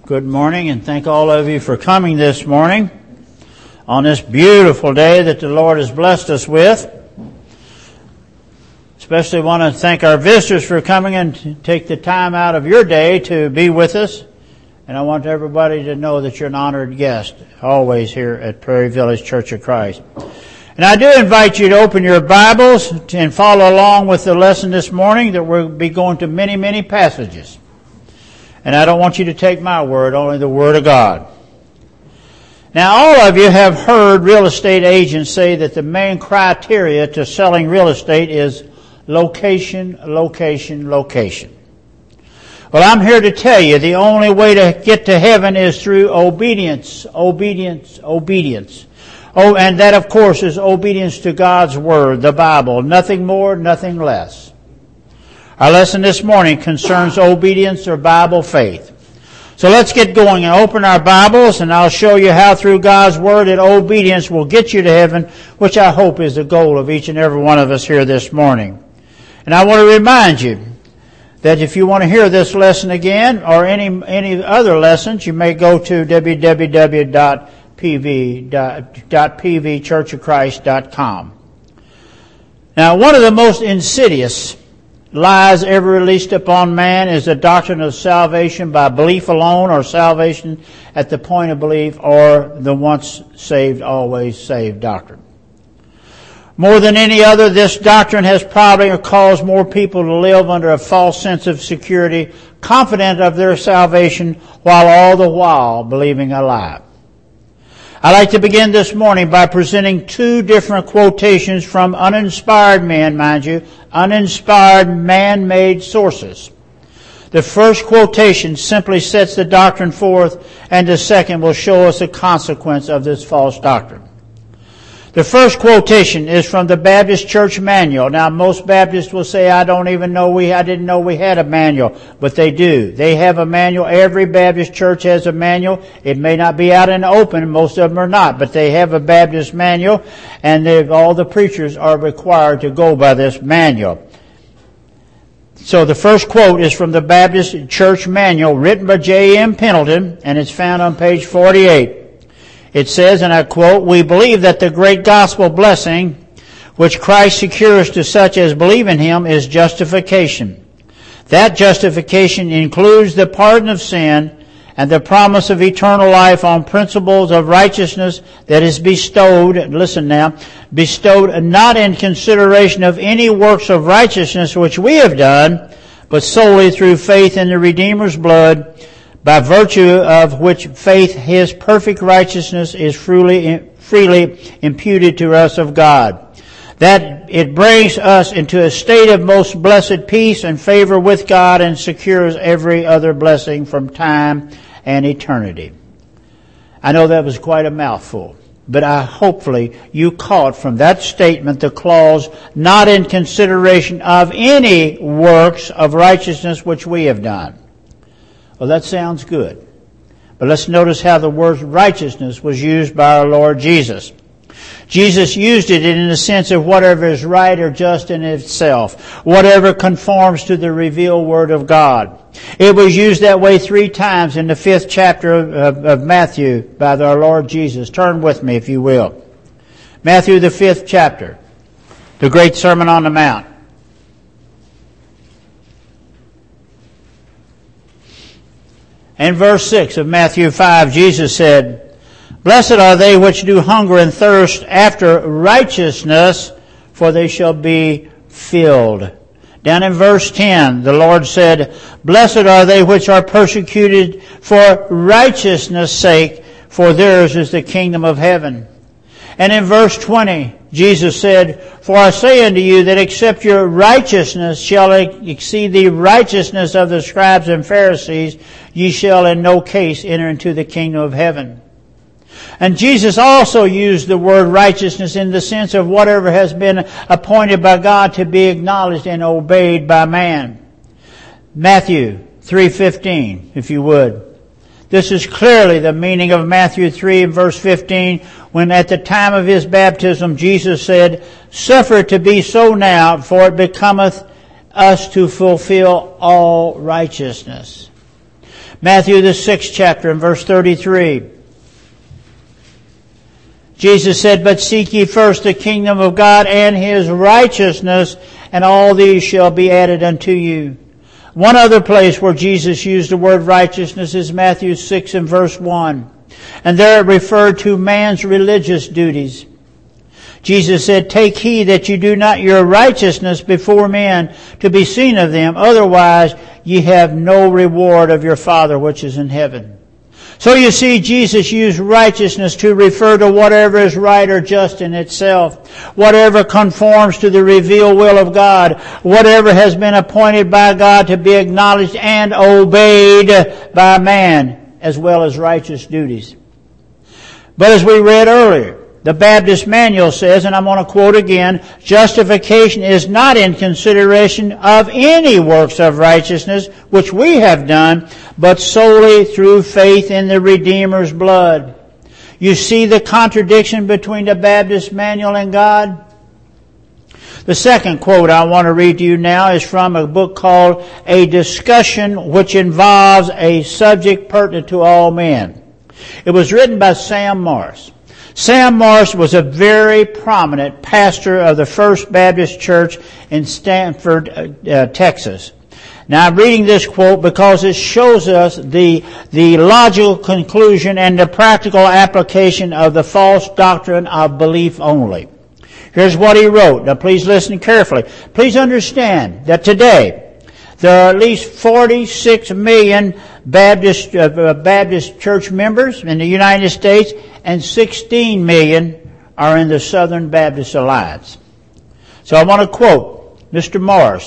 Good morning, and thank all of you for coming this morning on this beautiful day that the Lord has blessed us with. Especially want to thank our visitors for coming and take the time out of your day to be with us. And I want everybody to know that you're an honored guest always here at Prairie Village Church of Christ. And I do invite you to open your Bibles and follow along with the lesson this morning that we'll be going to many, many passages. And I don't want you to take my word, only the Word of God. Now, all of you have heard real estate agents say that the main criteria to selling real estate is location, location, location. Well, I'm here to tell you the only way to get to heaven is through obedience, obedience, obedience. Oh, and that, of course, is obedience to God's Word, the Bible. Nothing more, nothing less. Our lesson this morning concerns obedience or Bible faith. So let's get going and open our Bibles, and I'll show you how through God's Word that obedience will get you to heaven, which I hope is the goal of each and every one of us here this morning. And I want to remind you that if you want to hear this lesson again or any other lessons, you may go to www.pvchurchofchrist.com. Now, one of the most insidious lies ever released upon man is the doctrine of salvation by belief alone, or salvation at the point of belief, or the once saved, always saved doctrine. More than any other, this doctrine has probably caused more people to live under a false sense of security, confident of their salvation, while all the while believing a lie. I'd like to begin this morning by presenting two different quotations from uninspired men, mind you, uninspired man-made sources. The first quotation simply sets the doctrine forth, and the second will show us the consequence of this false doctrine. The first quotation is from the Baptist Church Manual. Now, most Baptists will say, I didn't know we had a manual. But they do. They have a manual. Every Baptist church has a manual. It may not be out in the open. Most of them are not. But they have a Baptist manual, and all the preachers are required to go by this manual. So the first quote is from the Baptist Church Manual, written by J.M. Pendleton, and it's found on page 48. It says, and I quote, "We believe that the great gospel blessing which Christ secures to such as believe in Him is justification. That justification includes the pardon of sin and the promise of eternal life on principles of righteousness that is bestowed," listen now, "bestowed not in consideration of any works of righteousness which we have done, but solely through faith in the Redeemer's blood, by virtue of which faith His perfect righteousness is freely imputed to us of God. That it brings us into a state of most blessed peace and favor with God and secures every other blessing from time and eternity." I know that was quite a mouthful, but hopefully you caught from that statement the clause, "not in consideration of any works of righteousness which we have done." Well, that sounds good. But let's notice how the word righteousness was used by our Lord Jesus. Jesus used it in the sense of whatever is right or just in itself, whatever conforms to the revealed Word of God. It was used that way 3 times in the 5th chapter of Matthew by our Lord Jesus. Turn with me, if you will. Matthew, the 5th chapter, the great Sermon on the Mount. In verse 6 of Matthew 5, Jesus said, "Blessed are they which do hunger and thirst after righteousness, for they shall be filled." Down in verse 10, the Lord said, "Blessed are they which are persecuted for righteousness' sake, for theirs is the kingdom of heaven." And in verse 20, Jesus said, "For I say unto you that except your righteousness shall exceed the righteousness of the scribes and Pharisees, ye shall in no case enter into the kingdom of heaven." And Jesus also used the word righteousness in the sense of whatever has been appointed by God to be acknowledged and obeyed by man. Matthew 3:15, if you would. This is clearly the meaning of Matthew 3 and verse 15, when at the time of His baptism Jesus said, "Suffer it to be so now, for it becometh us to fulfill all righteousness." Matthew the 6th chapter and verse 33. Jesus said, "But seek ye first the kingdom of God and His righteousness, and all these shall be added unto you." One other place where Jesus used the word righteousness is Matthew 6 and verse 1. And there it referred to man's religious duties. Jesus said, "Take heed that you do not your righteousness before men to be seen of them, otherwise ye have no reward of your Father which is in heaven." So you see, Jesus used righteousness to refer to whatever is right or just in itself, whatever conforms to the revealed will of God, whatever has been appointed by God to be acknowledged and obeyed by man, as well as righteous duties. But as we read earlier, the Baptist Manual says, and I'm going to quote again, "Justification is not in consideration of any works of righteousness which we have done, but solely through faith in the Redeemer's blood." You see the contradiction between the Baptist Manual and God? The second quote I want to read to you now is from a book called "A Discussion Which Involves a Subject Pertinent to All Men." It was written by Sam Morris. Sam Morris was a very prominent pastor of the First Baptist Church in Stanford, Texas. Now I'm reading this quote because it shows us the logical conclusion and the practical application of the false doctrine of belief only. Here's what he wrote. Now please listen carefully. Please understand that today there are at least 46 million Baptist church members in the United States, and 16 million are in the Southern Baptist Alliance. So I want to quote Mr. Morris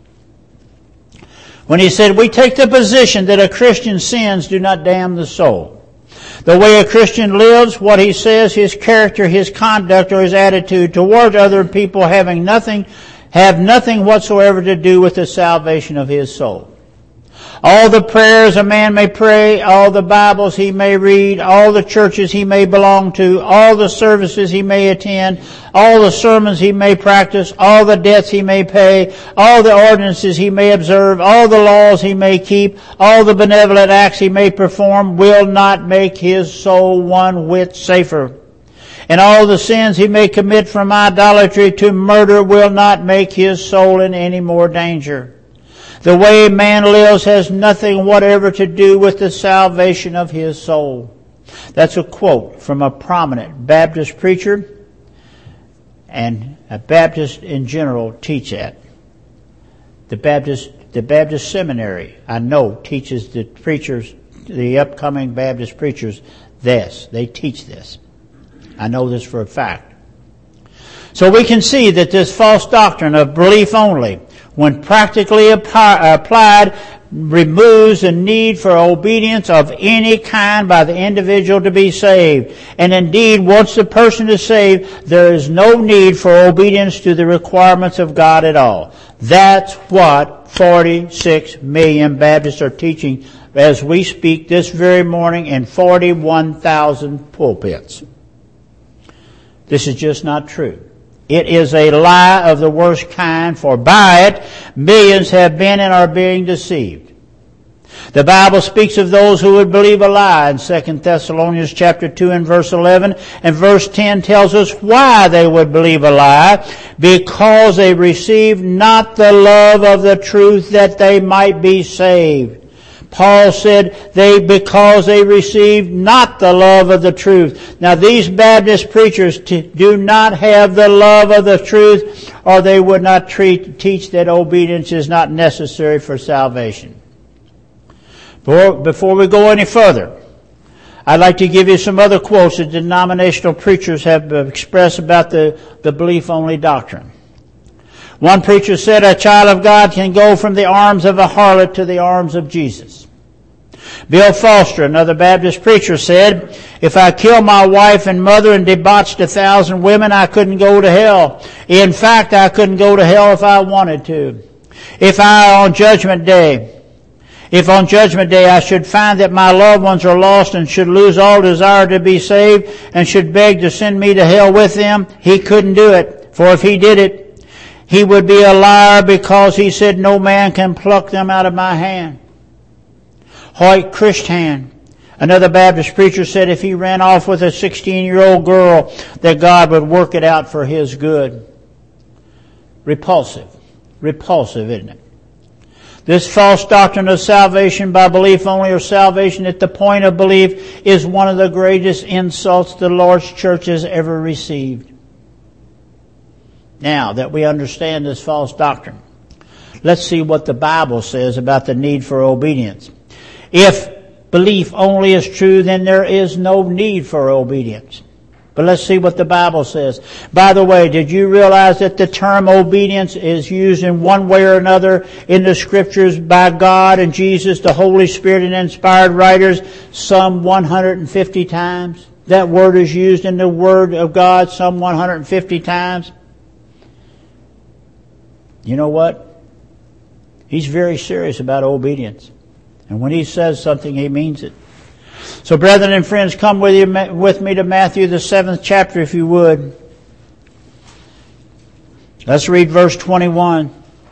when he said, "We take the position that a Christian's sins do not damn the soul. The way a Christian lives, what he says, his character, his conduct, or his attitude toward other people have nothing whatsoever to do with the salvation of his soul. All the prayers a man may pray, all the Bibles he may read, all the churches he may belong to, all the services he may attend, all the sermons he may practice, all the debts he may pay, all the ordinances he may observe, all the laws he may keep, all the benevolent acts he may perform will not make his soul one whit safer. And all the sins he may commit from idolatry to murder will not make his soul in any more danger. The way man lives has nothing whatever to do with the salvation of his soul." That's a quote from a prominent Baptist preacher, and a Baptist in general teach that. The Baptist seminary, I know, teaches the preachers, the upcoming Baptist preachers, this. They teach this. I know this for a fact. So we can see that this false doctrine of belief only, when practically applied, removes the need for obedience of any kind by the individual to be saved. And indeed, once the person is saved, there is no need for obedience to the requirements of God at all. That's what 46 million Baptists are teaching as we speak this very morning in 41,000 pulpits. This is just not true. It is a lie of the worst kind, for by it millions have been and are being deceived. The Bible speaks of those who would believe a lie in 2 Thessalonians chapter 2 and verse 11, and verse 10 tells us why they would believe a lie: because they received not the love of the truth that they might be saved. Paul said because they received not the love of the truth. Now these Baptist preachers do not have the love of the truth, or they would not teach that obedience is not necessary for salvation. Before we go any further, I'd like to give you some other quotes that denominational preachers have expressed about the belief-only doctrine. One preacher said, "A child of God can go from the arms of a harlot to the arms of Jesus." Bill Foster, another Baptist preacher, said, "If I killed my wife and mother and debauched 1,000 women, I couldn't go to hell. In fact, I couldn't go to hell if I wanted to. If on Judgment Day I should find that my loved ones are lost and should lose all desire to be saved and should beg to send me to hell with them, he couldn't do it. For if he did it, he would be a liar, because he said no man can pluck them out of my hand." Hoyt Christian, another Baptist preacher, said if he ran off with a 16-year-old girl, that God would work it out for his good. Repulsive, isn't it? This false doctrine of salvation by belief only, or salvation at the point of belief, is one of the greatest insults the Lord's church has ever received. Now that we understand this false doctrine, let's see what the Bible says about the need for obedience. If belief only is true, then there is no need for obedience. But let's see what the Bible says. By the way, did you realize that the term obedience is used in one way or another in the Scriptures by God and Jesus, the Holy Spirit, and inspired writers some 150 times? That word is used in the Word of God some 150 times. You know what? He's very serious about obedience. And when he says something, he means it. So brethren and friends, come with me to Matthew the 7th chapter if you would. Let's read verse 21.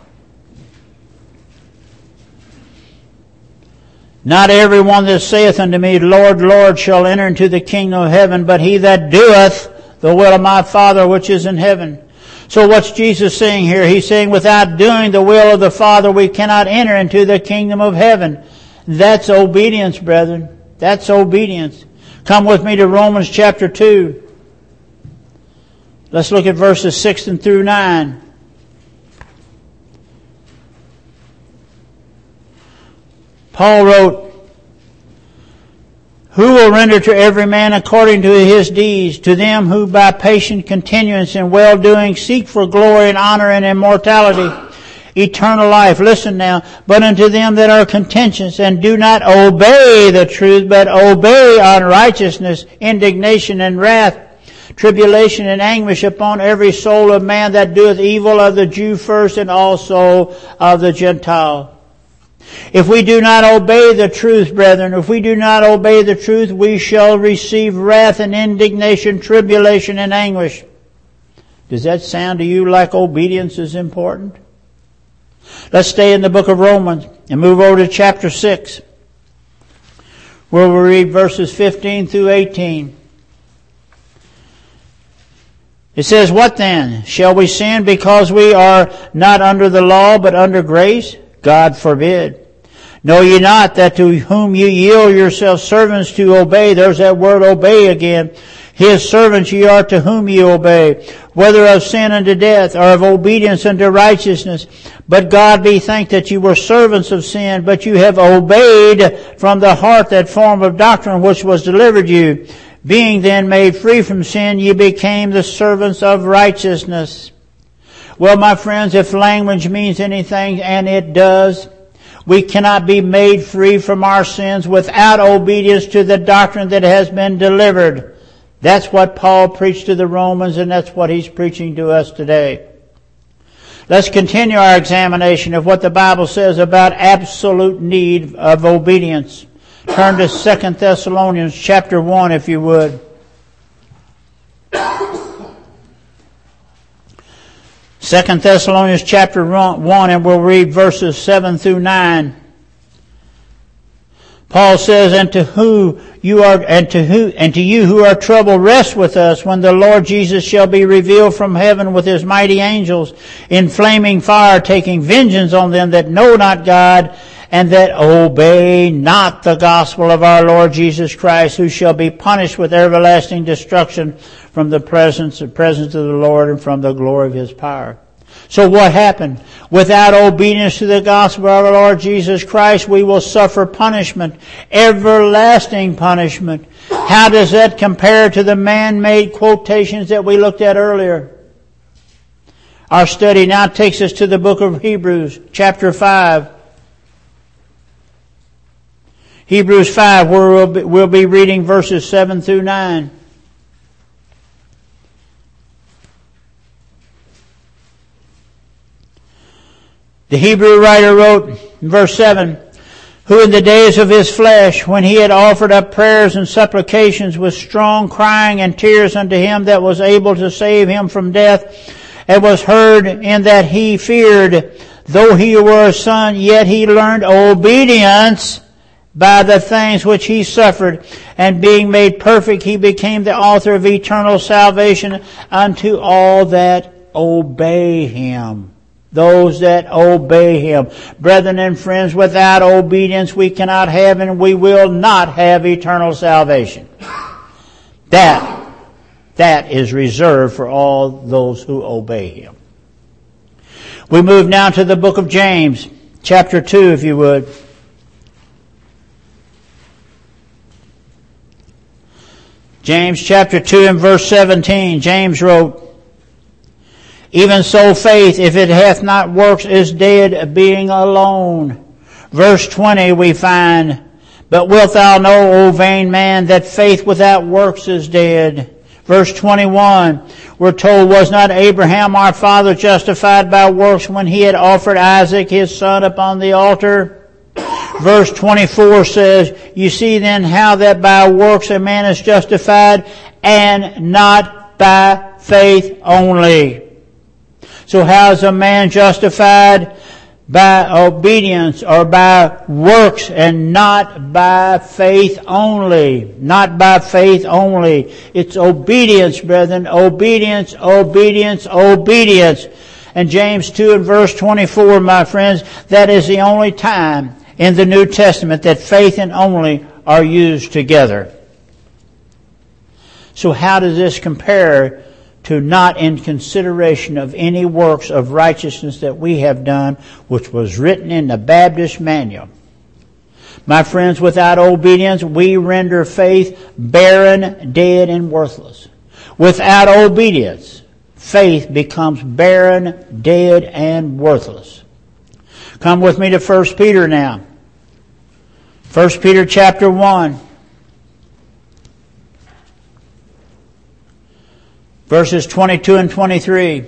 Not every one that saith unto me, Lord, Lord, shall enter into the kingdom of heaven, but he that doeth the will of my Father which is in heaven. So what's Jesus saying here? He's saying without doing the will of the Father, we cannot enter into the kingdom of heaven. That's obedience, brethren. That's obedience. Come with me to Romans chapter 2. Let's look at verses 6 and through 9. Paul wrote, Who will render to every man according to his deeds, to them who by patient continuance in well-doing seek for glory and honor and immortality, eternal life. Listen now. But unto them that are contentious and do not obey the truth, but obey unrighteousness, indignation and wrath, tribulation and anguish upon every soul of man that doeth evil, of the Jew first and also of the Gentile. If we do not obey the truth, brethren, if we do not obey the truth, we shall receive wrath and indignation, tribulation and anguish. Does that sound to you like obedience is important? Let's stay in the book of Romans and move over to chapter 6, where we read verses 15 through 18. It says, What then? Shall we sin because we are not under the law, but under grace? God forbid. Know ye not that to whom ye yield yourselves servants to obey, there's that word obey again, his servants ye are to whom ye obey, whether of sin unto death, or of obedience unto righteousness. But God be thanked that you were servants of sin, but you have obeyed from the heart that form of doctrine which was delivered you. Being then made free from sin, ye became the servants of righteousness. Well, my friends, if language means anything, and it does, we cannot be made free from our sins without obedience to the doctrine that has been delivered. That's what Paul preached to the Romans, and that's what he's preaching to us today. Let's continue our examination of what the Bible says about absolute need of obedience. Turn to 2 Thessalonians chapter 1, if you would. 2 Thessalonians chapter 1, and we'll read verses 7 through 9. Paul says, and to you who are troubled, rest with us when the Lord Jesus shall be revealed from heaven with his mighty angels in flaming fire, taking vengeance on them that know not God and that obey not the gospel of our Lord Jesus Christ, who shall be punished with everlasting destruction from the presence of the Lord and from the glory of his power. So what happened? Without obedience to the gospel of our Lord Jesus Christ, we will suffer punishment, everlasting punishment. How does that compare to the man-made quotations that we looked at earlier? Our study now takes us to the book of Hebrews, chapter 5. Hebrews 5, where we'll be reading verses 7 through 9. The Hebrew writer wrote in verse 7, who in the days of his flesh, when he had offered up prayers and supplications with strong crying and tears unto him that was able to save him from death, and was heard in that he feared, though he were a son, yet he learned obedience by the things which he suffered, and being made perfect, he became the author of eternal salvation unto all that obey him. Those that obey him. Brethren and friends, without obedience we cannot have and we will not have eternal salvation. That is reserved for all those who obey him. We move now to the book of James, chapter 2, if you would. James chapter 2 and verse 17, James wrote, even so faith, if it hath not works, is dead, being alone. Verse 20 we find, but wilt thou know, O vain man, that faith without works is dead? Verse 21, we're told, was not Abraham our father justified by works when he had offered Isaac his son upon the altar? Verse 24 says, you see then how that by works a man is justified, and not by faith only. So how is a man justified? By obedience or by works, and not by faith only. Not by faith only. It's obedience, brethren. Obedience, obedience, obedience. And James 2 and verse 24, my friends, that is the only time in the New Testament that faith and only are used together. So how does this compare to not in consideration of any works of righteousness that we have done, which was written in the Baptist manual? My friends, without obedience, we render faith barren, dead, and worthless. Without obedience, faith becomes barren, dead, and worthless. Come with me to 1 Peter now. 1 Peter chapter 1. Verses 22 and 23.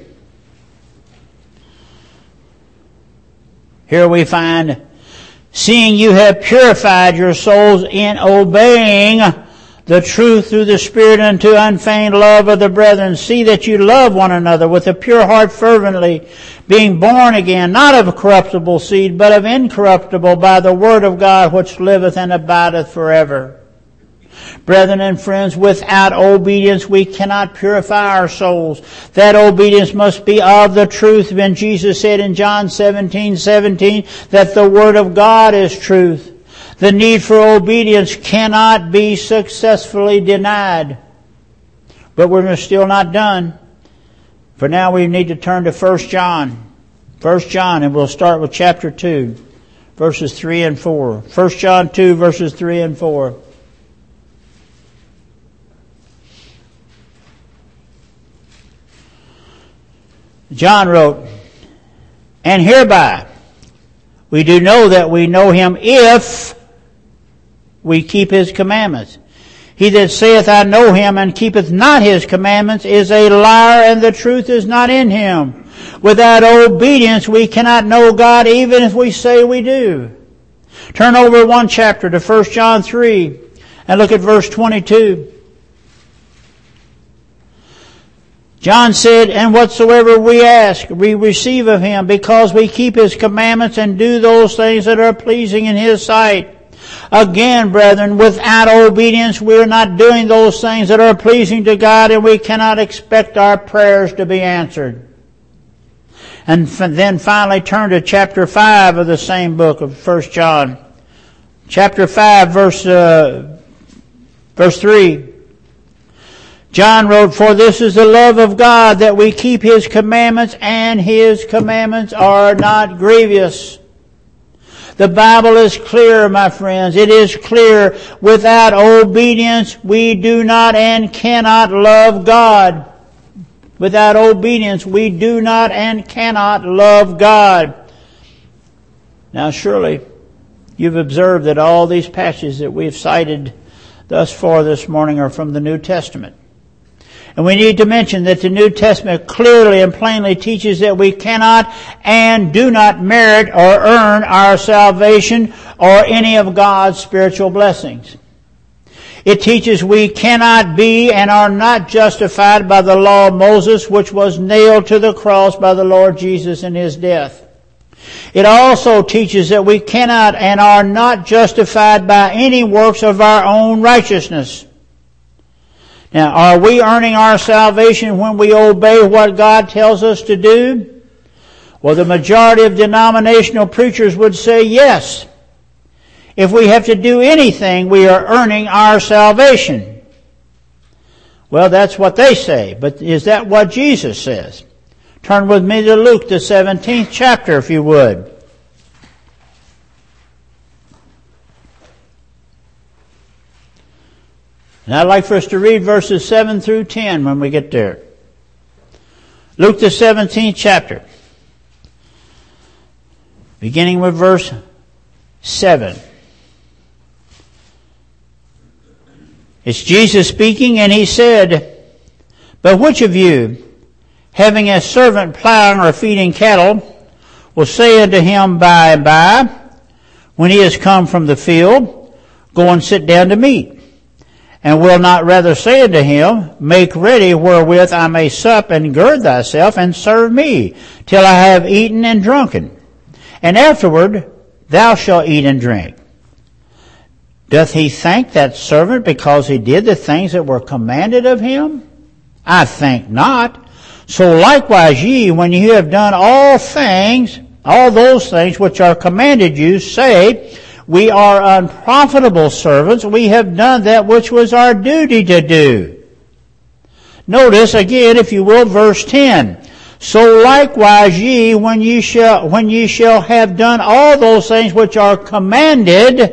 Here we find, seeing you have purified your souls in obeying the truth through the Spirit unto unfeigned love of the brethren, see that you love one another with a pure heart fervently, being born again, not of corruptible seed, but of incorruptible, by the word of God, which liveth and abideth forever. Brethren and friends, without obedience we cannot purify our souls. That obedience must be of the truth. When Jesus said in John 17:17 that the Word of God is truth. The need for obedience cannot be successfully denied. But we're still not done. For now we need to turn to 1 John. 1 John, and we'll start with chapter 2, verses 3 and 4. 1 John 2, verses 3 and 4. John wrote, and hereby we do know that we know him if we keep his commandments. He that saith, I know him, and keepeth not his commandments is a liar, and the truth is not in him. Without obedience we cannot know God, even if we say we do. Turn over one chapter to 1 John 3 and look at verse 22. John said, and whatsoever we ask, we receive of him, because we keep his commandments and do those things that are pleasing in his sight. Again, brethren, without obedience, we are not doing those things that are pleasing to God, and we cannot expect our prayers to be answered. And then finally turn to chapter 5 of the same book of 1 John. Chapter 5, verse 3. John wrote, for this is the love of God, that we keep his commandments, and his commandments are not grievous. The Bible is clear, my friends. It is clear. Without obedience, we do not and cannot love God. Without obedience, we do not and cannot love God. Now surely, you've observed that all these passages that we've cited thus far this morning are from the New Testament. And we need to mention that the New Testament clearly and plainly teaches that we cannot and do not merit or earn our salvation or any of God's spiritual blessings. It teaches we cannot be and are not justified by the law of Moses, which was nailed to the cross by the Lord Jesus in his death. It also teaches that we cannot and are not justified by any works of our own righteousness. Now, are we earning our salvation when we obey what God tells us to do? Well, the majority of denominational preachers would say yes. If we have to do anything, we are earning our salvation. Well, that's what they say, but is that what Jesus says? Turn with me to Luke, the 17th chapter, if you would. And I'd like for us to read verses 7 through 10 when we get there. Luke, the 17th chapter, beginning with verse 7. It's Jesus speaking, and he said, "But which of you, having a servant plowing or feeding cattle, will say unto him by and by, when he is come from the field, go and sit down to meat? And will not rather say unto him, make ready wherewith I may sup, and gird thyself, and serve me, till I have eaten and drunken? And afterward thou shalt eat and drink. Doth he thank that servant because he did the things that were commanded of him? I think not. So likewise ye, when you have done all those things which are commanded you, say, we are unprofitable servants. We have done that which was our duty to do." Notice again, if you will, verse 10. "So likewise ye, when ye shall have done all those things which are commanded,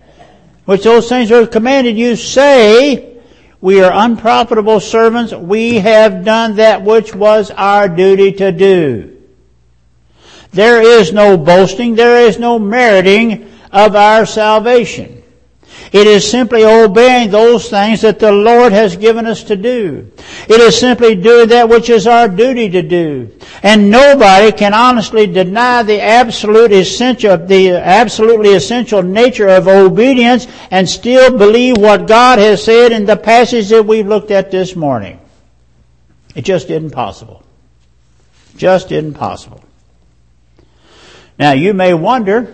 you say, we are unprofitable servants. We have done that which was our duty to do." There is no boasting. There is no meriting of our salvation. It is simply obeying those things that the Lord has given us to do. It is simply doing that which is our duty to do. And nobody can honestly deny the absolutely essential nature of obedience and still believe what God has said in the passage that we've looked at this morning. It just isn't possible. Just isn't possible. Now, you may wonder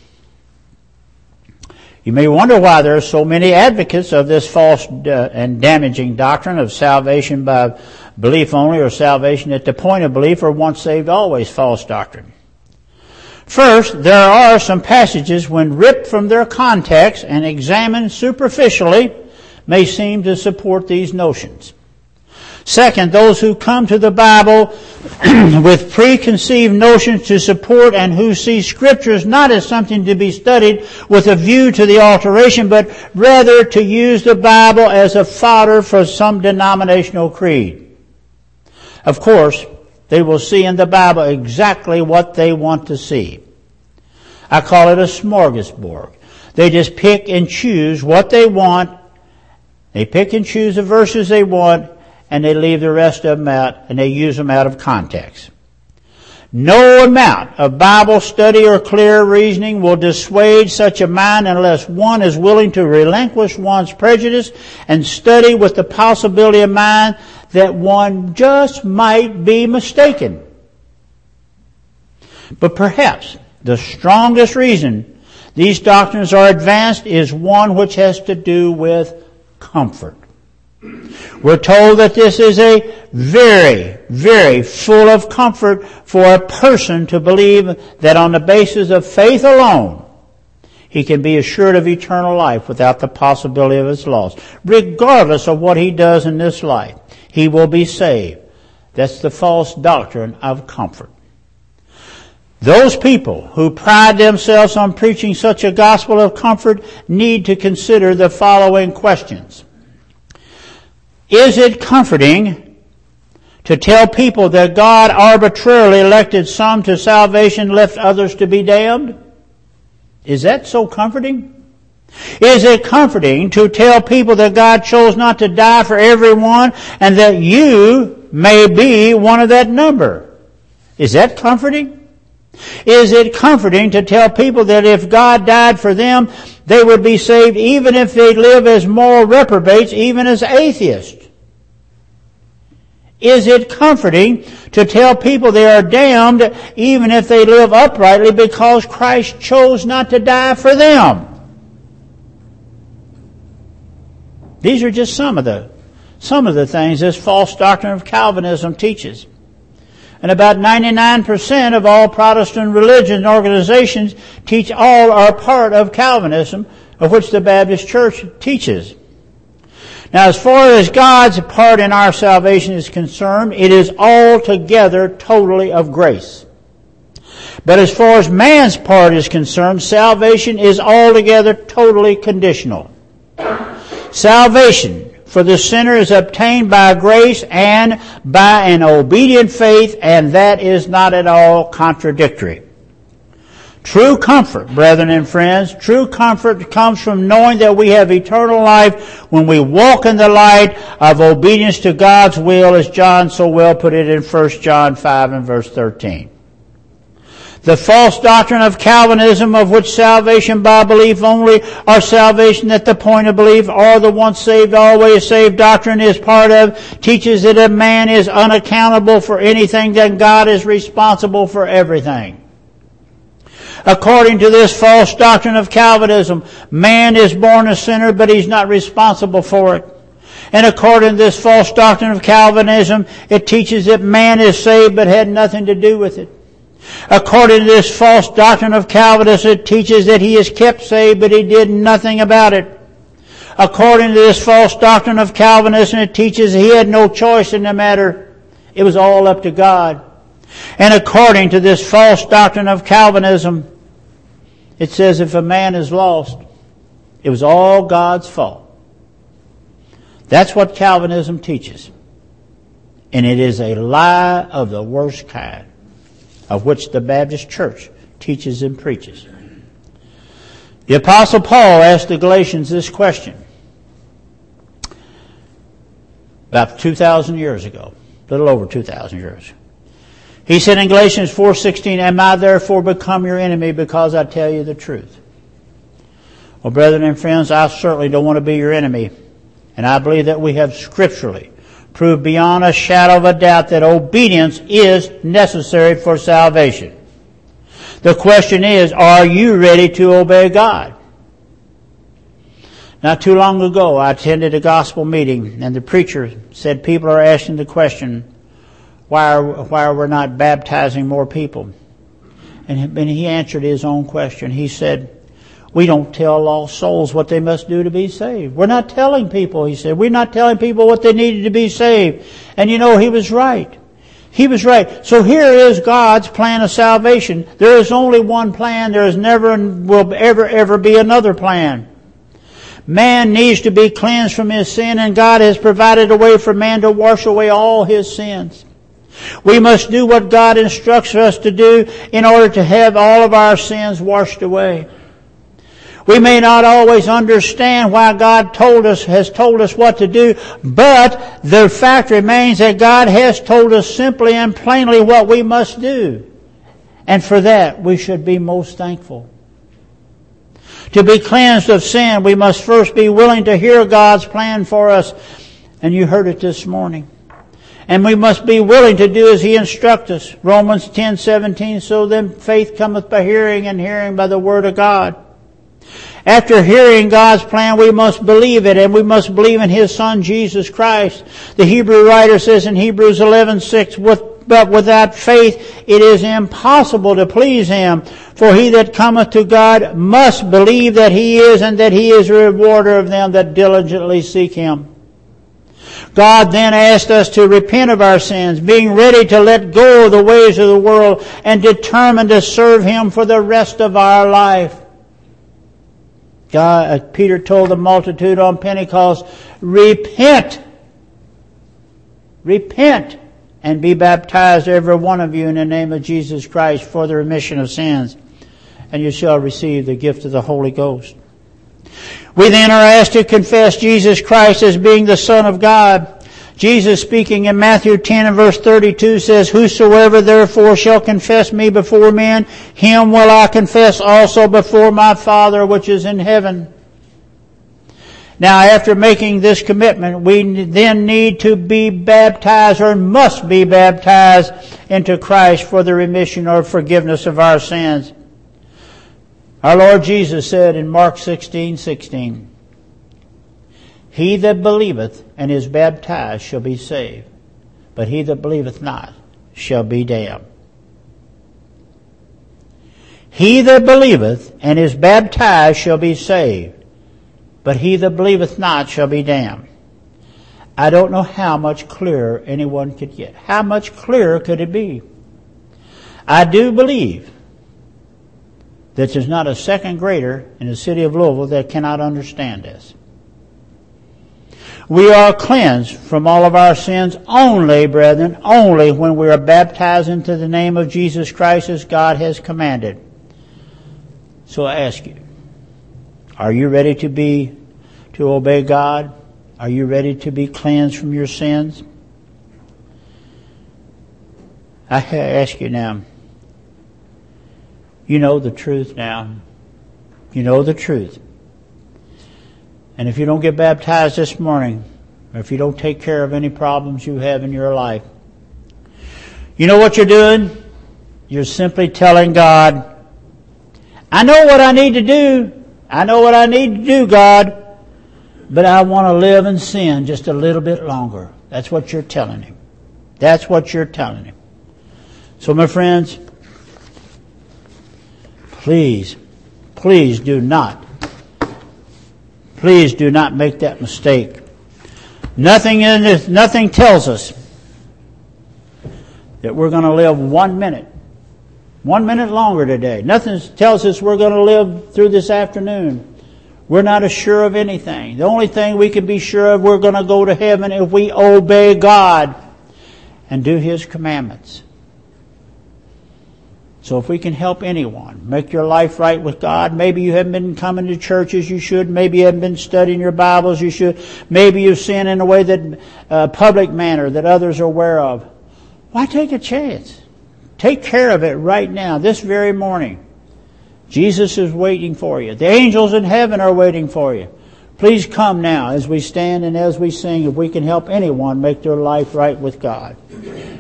why there are so many advocates of this false and damaging doctrine of salvation by belief only, or salvation at the point of belief, or once saved, always false doctrine. First, there are some passages, when ripped from their context and examined superficially, may seem to support these notions. Second, those who come to the Bible with preconceived notions to support, and who see Scriptures not as something to be studied with a view to the alteration, but rather to use the Bible as a fodder for some denominational creed. Of course, they will see in the Bible exactly what they want to see. I call it a smorgasbord. They just pick and choose what they want. They pick and choose the verses they want, and they leave the rest of them out, and they use them out of context. No amount of Bible study or clear reasoning will dissuade such a mind unless one is willing to relinquish one's prejudice and study with the possibility of mind that one just might be mistaken. But perhaps the strongest reason these doctrines are advanced is one which has to do with comfort. We're told that this is a very, very full of comfort for a person to believe that on the basis of faith alone, he can be assured of eternal life without the possibility of its loss. Regardless of what he does in this life, he will be saved. That's the false doctrine of comfort. Those people who pride themselves on preaching such a gospel of comfort need to consider the following questions. Is it comforting to tell people that God arbitrarily elected some to salvation, left others to be damned? Is that so comforting? Is it comforting to tell people that God chose not to die for everyone and that you may be one of that number? Is that comforting? Is it comforting to tell people that if God died for them, they would be saved even if they live as moral reprobates, even as atheists? Is it comforting to tell people they are damned even if they live uprightly because Christ chose not to die for them? These are just some of the things this false doctrine of Calvinism teaches. And about 99% of all Protestant religion organizations teach all or part of Calvinism, of which the Baptist Church teaches. Now, as far as God's part in our salvation is concerned, it is altogether totally of grace. But as far as man's part is concerned, salvation is altogether totally conditional. Salvation for the sinner is obtained by grace and by an obedient faith, and that is not at all contradictory. True comfort, brethren and friends, true comfort comes from knowing that we have eternal life when we walk in the light of obedience to God's will, as John so well put it in 1 John 5 and verse 13. The false doctrine of Calvinism, of which salvation by belief only, or salvation at the point of belief, or the once saved, always saved doctrine is part of, teaches that a man is unaccountable for anything, that God is responsible for everything. According to this false doctrine of Calvinism, man is born a sinner, but he's not responsible for it. And according to this false doctrine of Calvinism, it teaches that man is saved, but had nothing to do with it. According to this false doctrine of Calvinism, it teaches that he is kept saved, but he did nothing about it. According to this false doctrine of Calvinism, it teaches he had no choice in the matter. It was all up to God. And according to this false doctrine of Calvinism, it says if a man is lost, it was all God's fault. That's what Calvinism teaches. And it is a lie of the worst kind, of which the Baptist Church teaches and preaches. The Apostle Paul asked the Galatians this question about 2,000 years ago, a little over 2,000 years. He said in Galatians 4:16, "Am I therefore become your enemy because I tell you the truth?" Well, brethren and friends, I certainly don't want to be your enemy. And I believe that we have scripturally proved beyond a shadow of a doubt that obedience is necessary for salvation. The question is, are you ready to obey God? Not too long ago, I attended a gospel meeting, and the preacher said people are asking the question, why are we not baptizing more people? And he answered his own question. He said, we don't tell lost souls what they must do to be saved. We're not telling people, he said. We're not telling people what they needed to be saved. And you know, he was right. He was right. So here is God's plan of salvation. There is only one plan. There is never and will ever be another plan. Man needs to be cleansed from his sin, and God has provided a way for man to wash away all his sins. We must do what God instructs us to do in order to have all of our sins washed away. We may not always understand why God has told us what to do, but the fact remains that God has told us simply and plainly what we must do. And for that, we should be most thankful. To be cleansed of sin, we must first be willing to hear God's plan for us. And you heard it this morning. And we must be willing to do as He instructs us. Romans 10:17, so then faith cometh by hearing, and hearing by the Word of God. After hearing God's plan, we must believe it, and we must believe in His Son, Jesus Christ. The Hebrew writer says in Hebrews 11:6, but without faith it is impossible to please Him. For he that cometh to God must believe that He is, and that He is a rewarder of them that diligently seek Him. God then asked us to repent of our sins, being ready to let go of the ways of the world and determined to serve Him for the rest of our life. Peter told the multitude on Pentecost, repent, and be baptized, every one of you, in the name of Jesus Christ for the remission of sins, and you shall receive the gift of the Holy Ghost. We then are asked to confess Jesus Christ as being the Son of God. Jesus, speaking in Matthew 10 and verse 32, says, whosoever therefore shall confess me before men, him will I confess also before my Father which is in heaven. Now, after making this commitment, we then need to be baptized or must be baptized into Christ for the remission or forgiveness of our sins. Our Lord Jesus said in Mark 16:16, "He that believeth and is baptized shall be saved, but he that believeth not shall be damned." He that believeth and is baptized shall be saved, but he that believeth not shall be damned. I don't know how much clearer anyone could get. How much clearer could it be? I do believe that there's not a second grader in the city of Louisville that cannot understand this. We are cleansed from all of our sins only, brethren, only when we are baptized into the name of Jesus Christ as God has commanded. So I ask you, are you ready to obey God? Are you ready to be cleansed from your sins? I ask you now, you know the truth now. You know the truth. And if you don't get baptized this morning, or if you don't take care of any problems you have in your life, you know what you're doing? You're simply telling God, I know what I need to do. I know what I need to do, God. But I want to live in sin just a little bit longer. That's what you're telling him. That's what you're telling him. So my friends, please do not make that mistake. Nothing tells us that we're going to live 1 minute longer today. Nothing tells us we're going to live through this afternoon. We're not sure of anything. The only thing we can be sure of, we're going to go to heaven if we obey God and do His commandments. So if we can help anyone make your life right with God, maybe you haven't been coming to church as you should, maybe you haven't been studying your Bibles you should, maybe you sin in a way that public manner that others are aware of. Why take a chance? Take care of it right now, this very morning. Jesus is waiting for you. The angels in heaven are waiting for you. Please come now as we stand and as we sing, if we can help anyone make their life right with God.